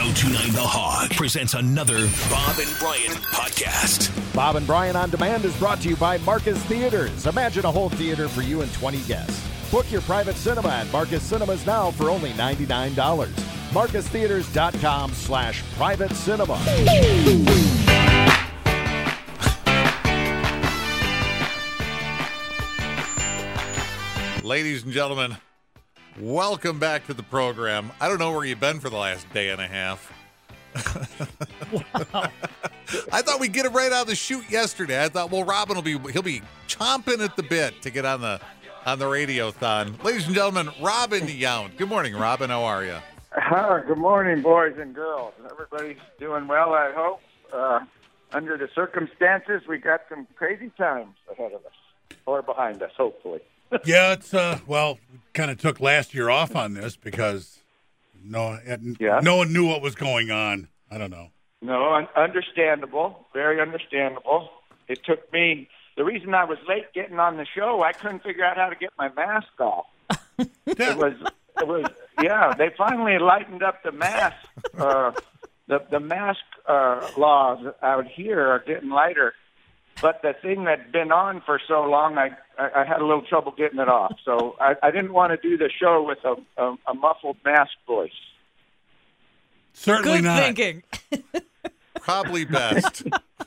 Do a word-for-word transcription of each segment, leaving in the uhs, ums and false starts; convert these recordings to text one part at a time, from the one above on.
ten twenty-nine The Hog presents another Bob and Brian podcast. Bob and Brian On Demand is brought to you by Marcus Theaters. Imagine a whole theater for you and twenty guests. Book your private cinema at Marcus Cinemas now for only ninety-nine dollars. MarcusTheaters.com slash private cinema. Ladies and gentlemen, welcome back to the program. I don't know where you've been for the last day and a half. Wow. I thought we'd get it right out of the chute yesterday. I thought, well, Robin will be he'll be chomping at the bit to get on the on the radiothon. Ladies and gentlemen, Robin Yount. Good morning, Robin. How are you? Uh, good morning, boys and girls. Everybody's doing well, I hope. Uh, under the circumstances, we got some crazy times ahead of us, or behind us, hopefully. Yeah, it's, uh, well, kind of took last year off on this because no, Yeah. no one knew what was going on. I don't know. No, un- understandable, very understandable. It took me, the reason I was late getting on the show, I couldn't figure out how to get my mask off. It was, it was, yeah, they finally lightened up the mask. Uh, the, the mask uh, laws out here are getting lighter. But the thing that's been on for so long, I, I, I had a little trouble getting it off. So I, I didn't want to do the show with a, a, a muffled mask voice. Certainly Good not. thinking. Probably best.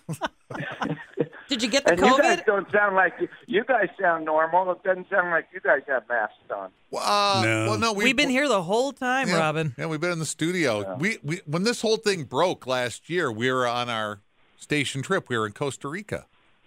Did you get the And you guys COVID? don't sound like you, you guys sound normal. It doesn't sound like you guys have masks on. Well, uh, No. well, no, we, We've been here the whole time, yeah, Robin. Yeah, we've been in the studio. Yeah. We, we when this whole thing broke last year, we were on our station trip. We were in Costa Rica.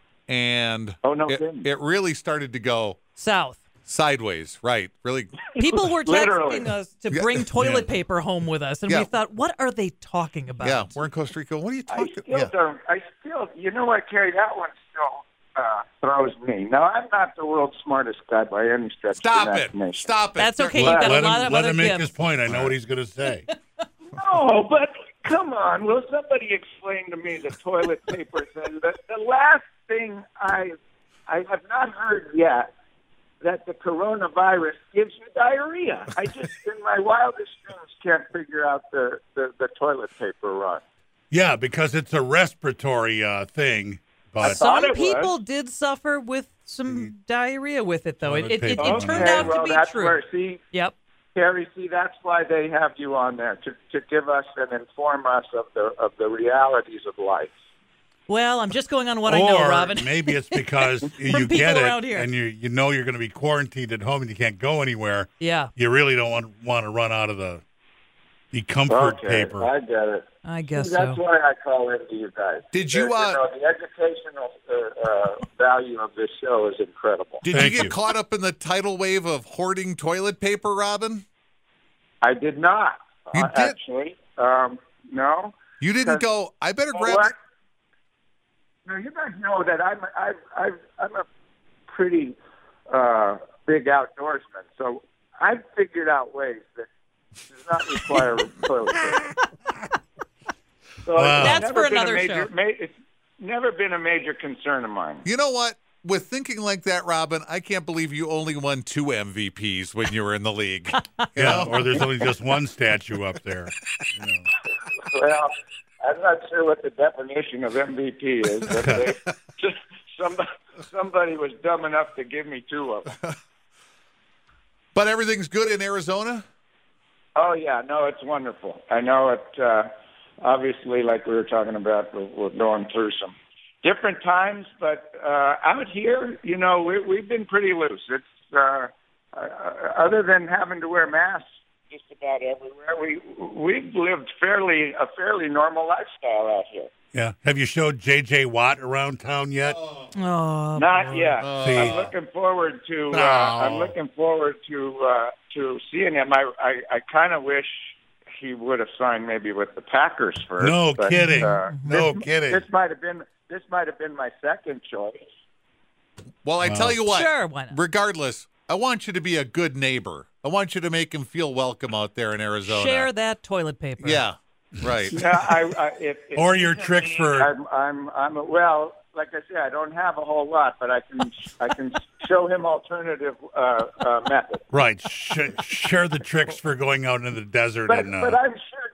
And Oh, no it, kidding. it really started to go South. sideways, right? Really. People were Literally. texting us to Yeah. bring toilet paper home with us, and Yeah. we thought, what are they talking about? Yeah, we're in Costa Rica. What are you I talking still about? don't. I still, you know what, Carrie, that one still uh, throws me. Now, I'm not the world's smartest guy by any stretch Stop of the it. imagination. Stop it. That's There- okay. You've Let- got Let a lot him, of let other him make gifts. his point. I know what he's going to say. No, but come on. Will somebody explain to me the toilet paper thing? The, the last thing I I have not heard yet that the coronavirus gives you diarrhea. I just, in my wildest dreams, can't figure out the, the, the toilet paper run. Yeah, because it's a respiratory uh, thing. But thought Some it people was. did suffer with some diarrhea with it, though. It, Toilet it, it, it paper. turned Okay, out well, to be that's true. Where, see, Yep. Carrie, see, that's why they have you on there, to, to give us and inform us of the of the realities of life. Well, I'm just going on what or I know, Robin. maybe it's because you people get around it here. and you you know you're going to be quarantined at home and you can't go anywhere. Yeah, You really don't want, want to run out of the the comfort Okay, paper. I get it. I guess See, that's so. why I call into you guys. Did you, The- uh, know, the educational uh, uh, value of this show is incredible. Did Thank you get you. caught up in the tidal wave of hoarding toilet paper, Robin? I did not. You uh, did? Actually. Um, no. You didn't Because- go, I better Well, grab what? Now, you guys know that I'm, I've, I've, I'm a pretty uh, big outdoorsman, so I've figured out ways that does not require toilet paper. So Wow. it's That's never for been a another major, show. Ma- it's never been a major concern of mine. You know what? With thinking like that, Robin, I can't believe you only won two M V Ps when you were in the league. You Yeah, know? or there's only just one statue up there. You know. Well, I'm not sure what the definition of M V P is, but they, just somebody, somebody was dumb enough to give me two of them. But everything's good in Arizona? Oh, yeah, no, it's wonderful. I know it, uh, obviously, like we were talking about, we're, we're going through some different times, but uh, out here, you know, we, we've been pretty loose. It's uh, uh, other than having to wear masks just about everywhere, we, we've lived fairly a fairly normal lifestyle out here. Yeah. Have you showed J J Watt around town yet? Oh, Not boy. yet. See. I'm looking forward to. Uh, No. I'm looking forward to uh, to seeing him. I I, I kind of wish he would have signed maybe with the Packers first. No but, kidding. Uh, No this, kidding. This might have been this might have been my second choice. Well, I tell you what, Sure, why not? regardless, I want you to be a good neighbor. I want you to make him feel welcome out there in Arizona. Share that toilet paper. Yeah, right. Yeah, I, I, if, if Or your you tricks need- for- I'm I'm I'm a, well. Like I said, I don't have a whole lot, but I can I can show him alternative uh, uh, methods. Right. Sh- share the tricks for going out into the desert But, and uh, but I'm sure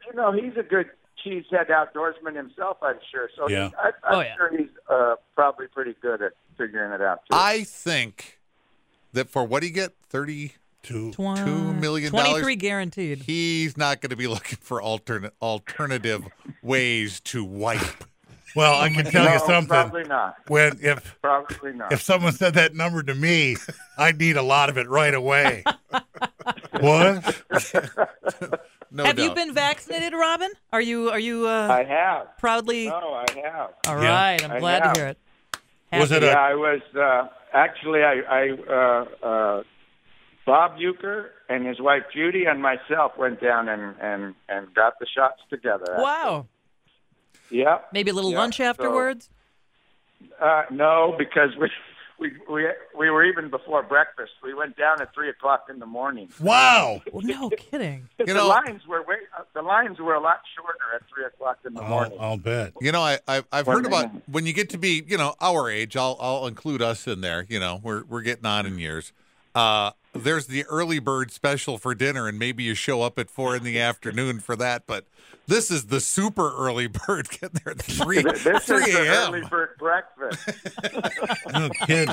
you know, he's a good cheesehead outdoorsman himself, I'm sure. So Yeah. he, I, I'm Oh, yeah. sure he's uh, probably pretty good at figuring it out, too. I think that for what he get, thirty Two. Twen- two million dollars. twenty-three guaranteed. He's not going to be looking for alternate alternative ways to wipe. Well, I can tell no, you something. probably not. When if Probably not. if someone said that number to me, I'd need a lot of it right away. What? No Have doubt. you been vaccinated, Robin? Are you are you uh, I have. proudly? No, I have. All Yeah. right, I'm I glad have. to hear it. Was it Happy. a- Yeah, I was uh, actually I, I uh, uh, Bob Euchre and his wife Judy and myself went down and, and, and got the shots together. Wow. Yeah. Maybe a little Yeah, lunch so- afterwards. Uh, no, because we, we we we were even before breakfast. We went down at three o'clock in the morning. Wow. Well, no kidding. You the know- lines were way, uh, the lines were a lot shorter at three o'clock in the I'll, morning. I'll bet. You know, I, I I've heard Well, about when you get to be, you know, our age. I'll I'll include us in there. You know, we're we're getting on in years. Uh, there's the early bird special for dinner, and maybe you show up at four in the afternoon for that. But this is the super early bird getting there at three This is three the a.m. early bird breakfast. No kidding.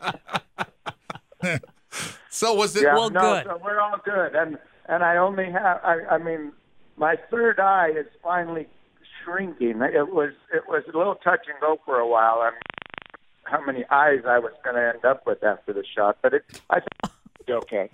So was it? Yeah, Well, no, good. so we're all good, and and I only have. I, I mean, my third eye is finally shrinking. It was it was a little touch and go for a while. I mean, how many eyes I was going to end up with after the shot, but it I think it's okay.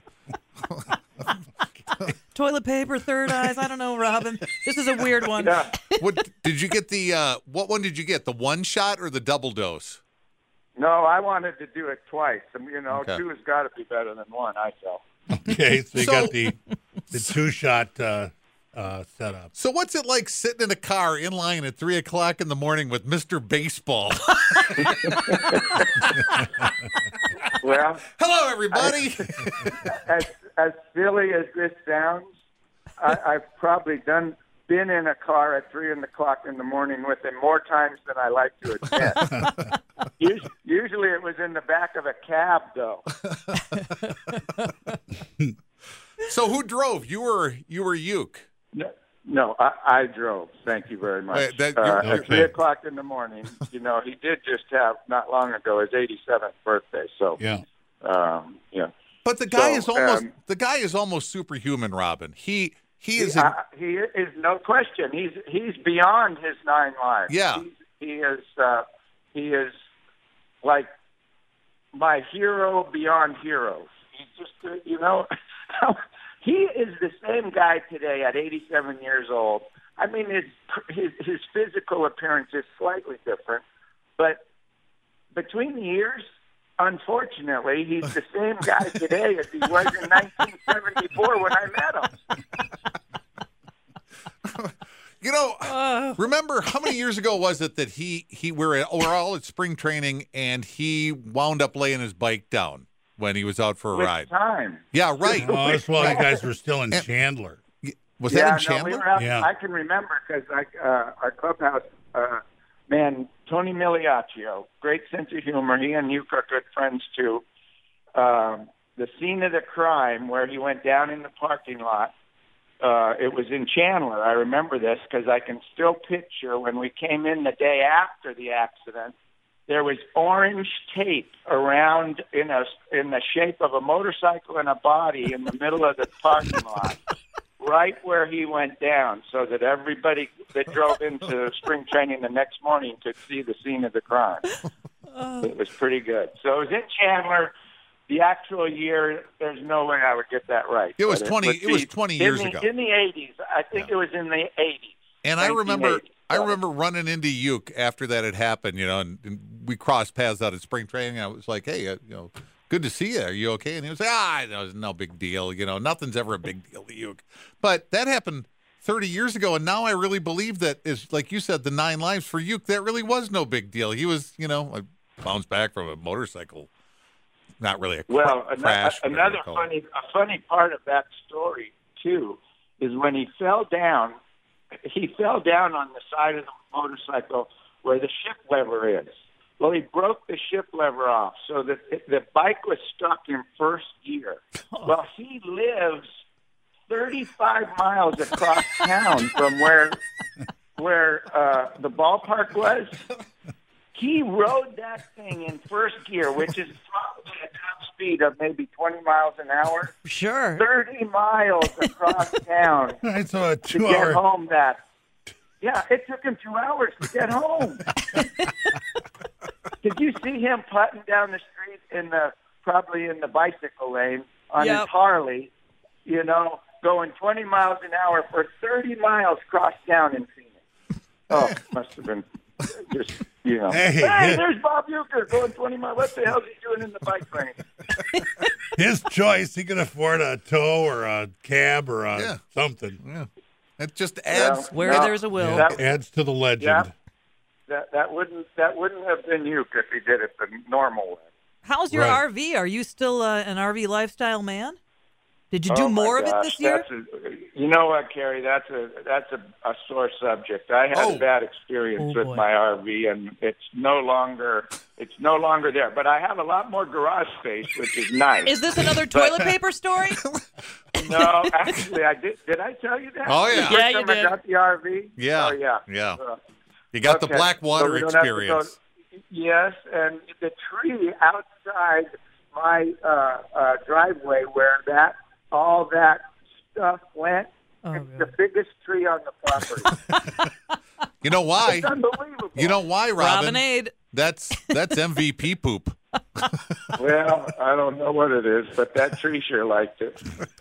Toilet paper, third eyes. I don't know, Robin. This is a weird one. Yeah. What did you get? The uh, what one did you get? The one shot or the double dose? No, I wanted to do it twice. And, you know, Okay. two has got to be better than one, I felt. Okay, so you So- got the the two shot uh, uh, setup. So what's it like sitting in a car in line at three o'clock in the morning with Mister Baseball? Well, Hello, everybody. as as silly as this sounds, I, I've probably done been in a car at three o'clock in the morning with him more times than I like to admit. Us- Usually, it was in the back of a cab, though. So who drove? You were you were Uke. No, no I, I drove. Thank you very much. Wait, that- uh, you're- at okay. three o'clock in the morning, you know, he did just have not long ago his eighty-seventh birthday. So, Yeah. um, yeah. But the guy So, is almost um, the guy is almost superhuman, Robin. He he is He, in, uh, he is no question. He's he's beyond his nine lives. Yeah. He's, he is. Uh, he is like my hero beyond heroes. He's just, uh, you know, he is the same guy today at eighty-seven years old. I mean, his his his physical appearance is slightly different, but between the years, unfortunately, he's the same guy today as he was in nineteen seventy-four when I met him. you know. Remember how many years ago was it that he he we were at, we we're all at spring training and he wound up laying his bike down when he was out for a With ride. time. Yeah, right. Oh, that's why you guys were still in And- Chandler. Was yeah, that in no, Chandler? we were out, Yeah. I can remember because I, uh, our clubhouse, uh, man, Tony Miliaccio, great sense of humor. He and you are good friends too. Um, the scene of the crime where he went down in the parking lot. Uh, it was in Chandler. I remember this because I can still picture when we came in the day after the accident. There was orange tape around in a in the shape of a motorcycle and a body in the middle of the parking lot, right where he went down, so that everybody that drove into spring training the next morning could see the scene of the crime. It was pretty good. So it was in Chandler. The actual year, there's no way I would get that right. It was But twenty- would it was be twenty in years the- ago. In the eighties, I think it was in the eighties. And I remember, nineteen eighty. I remember running into Uke after that had happened, you know, and, and we crossed paths out at spring training. And I was like, "Hey, uh, you know, good to see you. Are you okay?" And he was like, "Ah, no, it's no big deal. You know, nothing's ever a big deal to Uke." But that happened thirty years ago, and now I really believe that is, like you said, the nine lives for Uke. That really was no big deal. He was, you know, like, bounced back from a motorcycle. Not really a cra- Well, ano- crash. whatever another you call it. funny, a funny part of that story too is when he fell down. He fell down on the side of the motorcycle where the shift lever is. Well, he broke the shift lever off, so that the bike was stuck in first gear. Well, he lives thirty-five miles across town from where where uh, the ballpark was. He rode that thing in first gear, which is probably a top speed of maybe twenty miles an hour. Sure. thirty miles across town All right, so a to two get hour. home that. Yeah, it took him two hours to get home. Did you see him putting down the street in the probably in the bicycle lane on Yep. his Harley, you know, going twenty miles an hour for thirty miles across town in Phoenix? Oh, must have been just, you know. Hey, Hey, yeah. there's Bob Uecker going twenty miles. What the hell is he doing in the bike lane? His choice. He can afford a tow or a cab or a Yeah. something. Yeah. It just adds. Well, Where no, there's a will. That, Adds to the legend. Yeah. that that wouldn't that wouldn't have been Uecker if he did it the normal way. How's your Right. R V? Are you still uh, an R V lifestyle man? Did you do Oh, my more of it gosh, this year? That's a, you know what, Carrie? That's a that's a, a sore subject. I had Oh. a bad experience Oh, with boy. my R V, and it's no longer it's no longer there. But I have a lot more garage space, which is nice. Is this another toilet paper story? No, actually, I did. Did I tell you that? Oh, yeah. The first Yeah, you time did. I got the R V. Yeah. Oh, yeah. Yeah. Uh, You got the okay. black So water we don't have to go- experience. Yes, and the tree outside my uh, uh, driveway where that all that stuff went. Oh, it's God. the biggest tree on the property. You know why? It's unbelievable. You know why, Robin? Robinade. That's that's M V P poop. Well, I don't know what it is, but that tree sure liked it.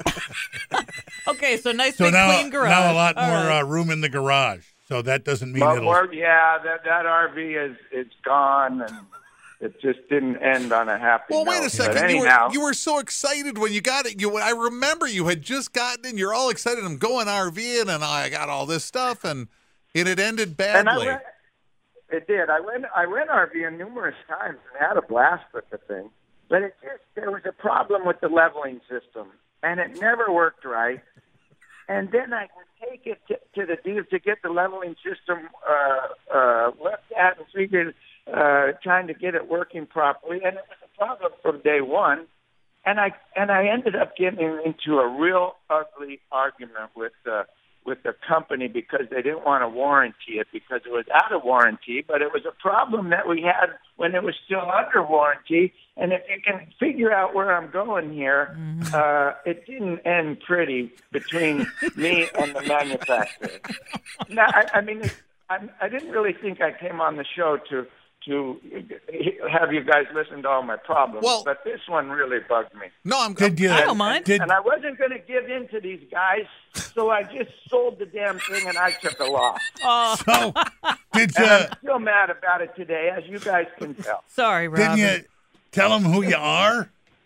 Okay, so nice So big now, clean garage. now a lot All more right. uh, room in the garage. So that doesn't mean But it'll. more, yeah, that that R V is it's gone, and it just didn't end on a happy Well, note. wait a But second. You anyhow, were, you were so excited when you got it. You, I remember you had just gotten in. You're all excited. I'm going RVing, and I got all this stuff, and it had ended and I badly. went, it did. I went I went RVing numerous times and had a blast with the thing, but it just there was a problem with the leveling system, and it never worked right. And then I would take it to, to the dealer to get the leveling system uh, uh, looked at and figured, uh, trying to get it working properly. And it was a problem from day one. And I and I ended up getting into a real ugly argument with the with the company because they didn't want to warranty it because it was out of warranty. But it was a problem that we had when it was still under warranty. And if you can figure out where I'm going here, uh, it didn't end pretty between me and the manufacturer. Now, I, I mean, I, I didn't really think I came on the show to to have you guys listen to all my problems, Well- but this one really bugged me. no, I'm. Did you? I don't mind. Did, And I wasn't going to give in to these guys, so I just sold the damn thing and I took a loss. Oh, so did And you? I'm still mad about it today, as you guys can tell. sorry, Didn't Robin. you tell them who you are?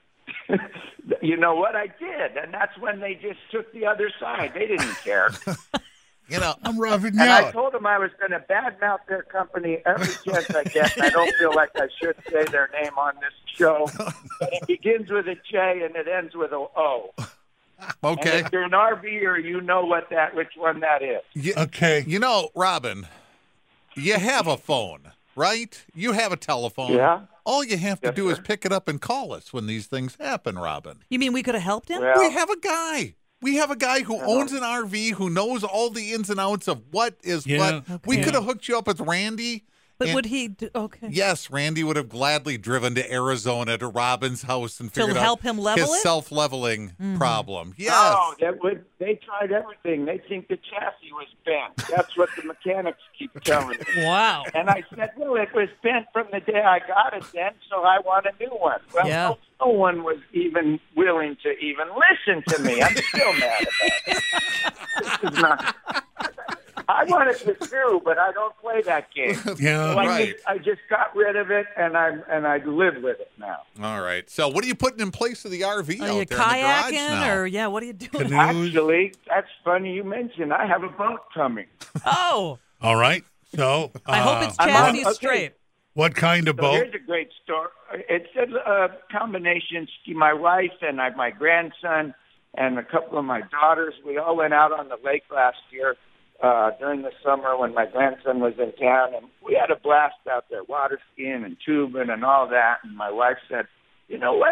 You know what? I did, and that's when they just took the other side. They didn't care. You know, I'm Robin And I Yout. told them I was going to badmouth their company every chance I get, and I don't feel like I should say their name on this show. But it begins with a J and it ends with a O. okay. And if you're an RVer, you know what that, which one that is. You, Okay. you know, Robin, you have a phone, right? You have a telephone. Yeah. All you have to Yes, do is sir. pick it up and call us when these things happen, Robin. You mean we could have helped him? Well, We have a guy. We have a guy who owns an R V who knows all the ins and outs of what is Yeah. what. We Okay. could have hooked you up with Randy. But and- would he? Do, okay. Yes, Randy would have gladly driven to Arizona to Robin's house and To figured help out him level his it? self-leveling problem. Yes. No, that would, they tried everything. They think the chassis was bent. That's what the mechanics keep telling me. Wow. And I said, well, it was bent from the day I got it then, so I want a new one. Well, Yeah. no, no one was even willing to even listen to me. I'm still mad about it. This is not... I wanted to sue, but I don't play that game. Yeah. So I, Right. just, I just got rid of it, and I and I live with it now. All right. So what are you putting in place of the R V Are out you there in the garage kayaking now? or yeah? What are you doing? Canoes? Actually, that's funny you mentioned. I have a boat coming. Oh, All right. So uh, I hope it's I'm chassis on- okay. straight. what kind of So boat? here's a great story. It's a, a combination. My wife and I, my grandson and a couple of my daughters, we all went out on the lake last year uh, during the summer when my grandson was in town, and we had a blast out there, water skiing and tubing and all that. And my wife said, you know what?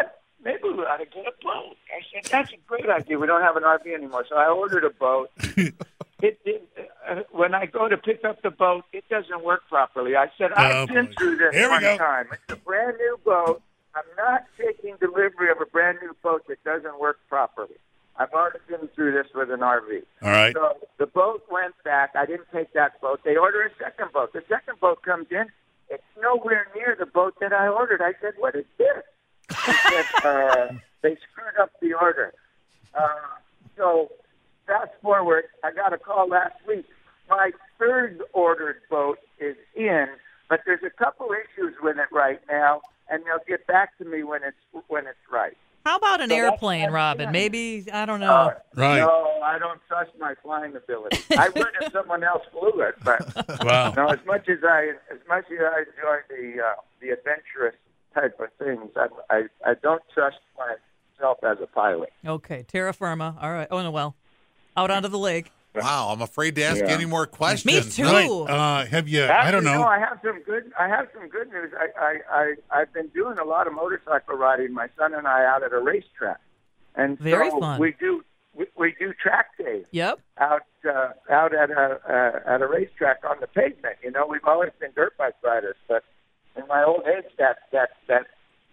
maybe we ought to get a boat. I said, that's a great idea. We don't have an R V anymore. So I ordered a boat. it, it uh, When I go to pick up the boat, it doesn't work properly. I said, I've Oh, been boy. through this Here we one go. time. It's a brand new boat. I'm not taking delivery of a brand new boat that doesn't work properly. I've already been through this with an R V. All right. So the boat went back. I didn't take that boat. They ordered a second boat. The second boat comes in. It's nowhere near the boat that I ordered. I said, what is this? They said, uh, they screwed up the order. Uh, so fast forward, I got a call last week. My third ordered boat is in, but there's a couple issues with it right now, and they'll get back to me when it's when it's right. How about an So that's airplane, what I'm Robin? saying. Maybe, I don't know. Uh, Right. No, I don't trust my flying ability. I would if someone else flew it, but Wow. no. As much as I, as much as I enjoy the uh, the adventurous type of things, I, I I don't trust myself as a pilot. Okay, terra firma. All right. Oh, no, well, out onto the lake. Wow, I'm afraid to ask Yeah. any more questions. too. Right. Uh, have you? I Actually, don't know. No, I have some good. I have some good news. I, I, I I've been doing a lot of motorcycle riding. My son and I out at a racetrack, and Very so fun. we do we, we do track days Yep. out uh, out at a uh, at a racetrack on the pavement. You know, we've always been dirt bike riders, but in my old age, that that that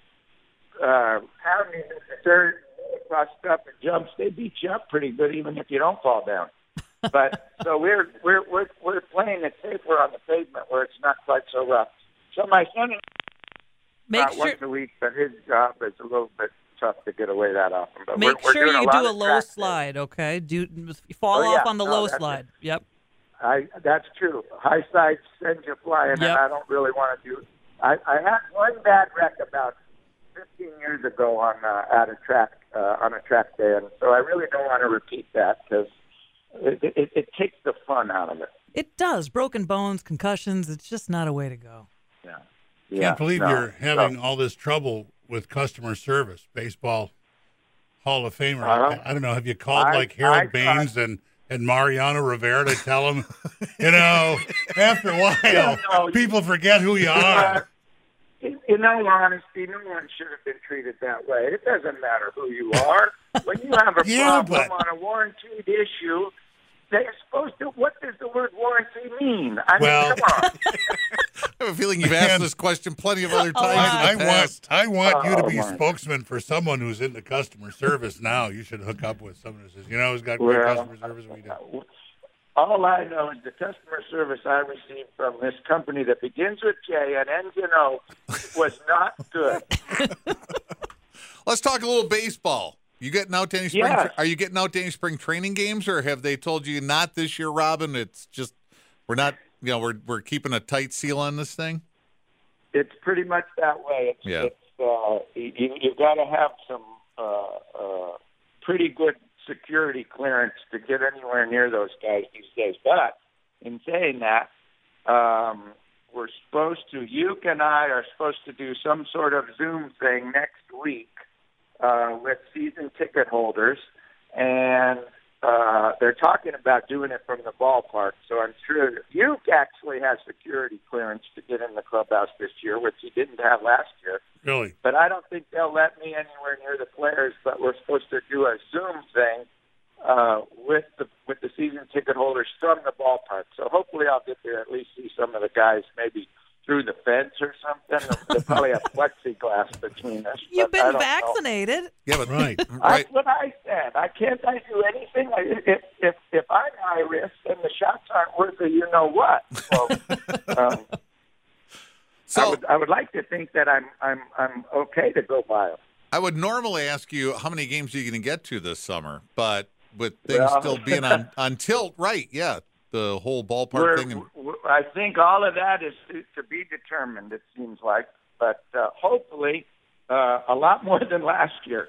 uh, pounding in the dirt across stuff and jumps, they beat you up pretty good, even if you don't fall down. But so we're we're we're we're playing it safer on the pavement where it's not quite so rough. So my son and Make not sure, once a week, but his job is a little bit tough to get away that often. But make we're, we're sure doing you a lot do a of low track days. slide, okay? Do fall Oh, off yeah. on the No, low that's slide. Yep. I that's true. High sides send you flying, Yep. and I don't really want to do. I, I had one bad wreck about fifteen years ago on uh, at a track uh, on a track day, and so I really don't want to repeat that because it, it, it takes the fun out of it. It does. Broken bones, concussions. It's just not a way to go. Yeah. Can't believe no. you're having So- all this trouble with customer service. Baseball Hall of Famer. Uh-huh. I, I don't know. Have you called I- like Harold I Baines and, and Mariano Rivera to tell them, you know, after a while, No. people forget who you Uh, are. in, in all honesty, no one should have been treated that way. It doesn't matter who you are. When you have a Yeah, problem but- on a warranted issue, they're supposed to. What does the word warranty mean? I Well- mean, come on. I have a feeling you've asked Man. this question plenty of other times I, I in the want past. I want you to Oh, be a my. spokesman for someone who's in the customer service now. You should hook up with someone who says, you know, who's got great Well, customer service. We do. All I know is the customer service I received from this company that begins with J and ends in O was not good. Let's talk a little baseball. You getting out to any spring? Yes. Are you getting out to any spring training games, or have they told you not this year, Robin? It's just we're not. You know, we're we're keeping a tight seal on this thing. It's pretty much that way. It's, Yeah. it's uh, you, you've got to have some uh, uh, pretty good security clearance to get anywhere near those guys these days. But in saying that, um, we're supposed to. Uke and I are supposed to do some sort of Zoom thing next week uh, with season ticket holders, and uh, they're talking about doing it from the ballpark. So I'm sure Uke actually has security clearance to get in the clubhouse this year, which he didn't have last year. Really? But I don't think they'll let me anywhere near the players. But we're supposed to do a Zoom thing uh, with the with the season ticket holders from the ballpark. So hopefully I'll get there at least see some of the guys maybe through the fence or something. They'll probably have plexiglass between us. You've but I been don't know. vaccinated. Yeah, but Right. right. That's what I said. I can't I do anything. I, if if if I'm high risk, then the shots aren't worth a you know what. So, um, I So would I would like to think that I'm I'm I'm okay to go by them. I would normally ask you how many games are you going to get to this summer, but with things Well- still being on, on tilt, right? Yeah, the whole ballpark We're, thing. And, we're- I think all of that is to, to be determined. It seems like, but uh, hopefully uh, a lot more than last year.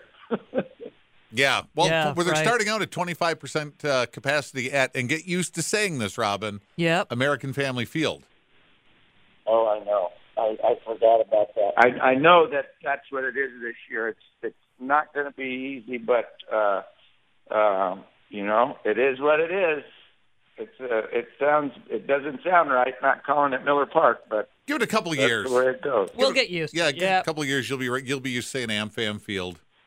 yeah, well, Yeah, well, they're right. starting out at twenty-five percent uh, capacity at, and get used to saying this, Robin, Yep. American Family Field. Oh, I know. I, I forgot about that. I, I know that that's what it is this year. It's it's not going to be easy, but uh, um, you know, it is what it is. It's uh, it sounds it doesn't sound right not calling it Miller Park, but Give it a couple of that's years. the way it goes. We'll get used to Yeah, it. give it Yep. a couple of years. You'll be right. You'll be used to saying AmFam Field.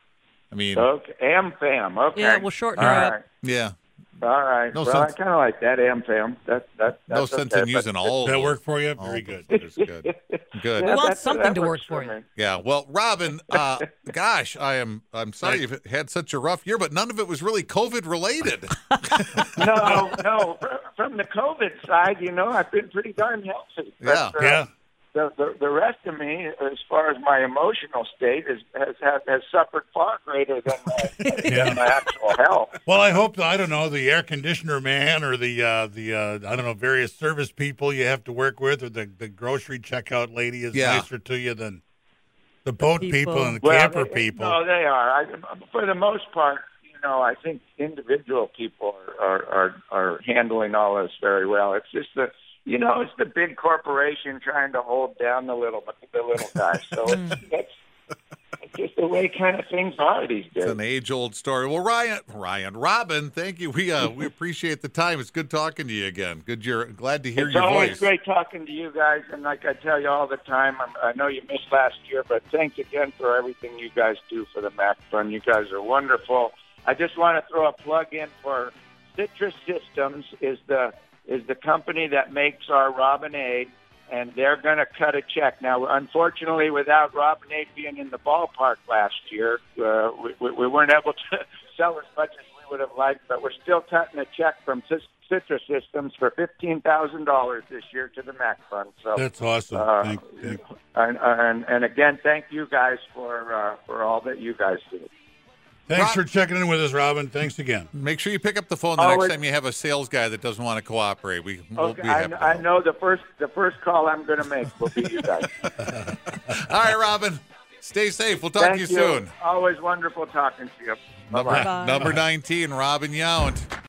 I mean, Okay, AmFam. Okay. Yeah, we'll shorten All her up. right. yeah, All right. No well, sense- I kind of like that AmFam. That that no that's sense okay, in using but- all. Does that those- work for you? all Very those good. letters. Good. Good. We want that- something that to work works for you. me. Yeah. Well, Robin, uh, gosh, I am. I'm sorry you've had such a rough year, but none of it was really COVID related. No, no. fr- From the COVID side, you know, I've been pretty darn healthy. But, Yeah. uh, Yeah. The, the the rest of me, as far as my emotional state, is, has has has suffered far greater than my, Yeah. than my actual health. Well, I hope, I don't know, the air conditioner man or the, uh, the uh, I don't know, various service people you have to work with or the, the grocery checkout lady is Yeah. nicer to you than the boat people, people. and the Well, camper they- people. No, they are. I, for the most part, you know, I think individual people are, are are are handling all this very well. It's just the, you know, it's the big corporation trying to hold down the little the little guy. So it's, that's it's just the way kind of things are these days. It's an age-old story. Well, Ryan, Ryan, Robin, thank you. We uh, we appreciate the time. It's good talking to you again. Good, you're glad to hear It's your always voice. great talking to you guys, and like I tell you all the time, I'm, I know you missed last year, but thanks again for everything you guys do for the Mac Fund. You guys are wonderful. I just want to throw a plug in for Citrus Systems is the is the company that makes our Robinade, and they're going to cut a check. Now, unfortunately, without Robinade being in the ballpark last year, uh, we, we weren't able to sell as much as we would have liked, but we're still cutting a check from Cis- Citrus Systems for fifteen thousand dollars this year to the Mac Fund. So That's awesome. uh, Thank, thank, and, and and again, thank you guys for uh, for all that you guys do. thanks Rob- for checking in with us, Robin. Thanks again. Make sure you pick up the phone the Oh, next it- time you have a sales guy that doesn't want to cooperate. We, we'll Okay, be I, happy to I help. know the first the first call I'm going to make will be you guys. All right, Robin. Stay safe. We'll talk Thank to you you. soon. Always wonderful talking to you. Number, Bye-bye. Bye. number nineteen, Robin Yount.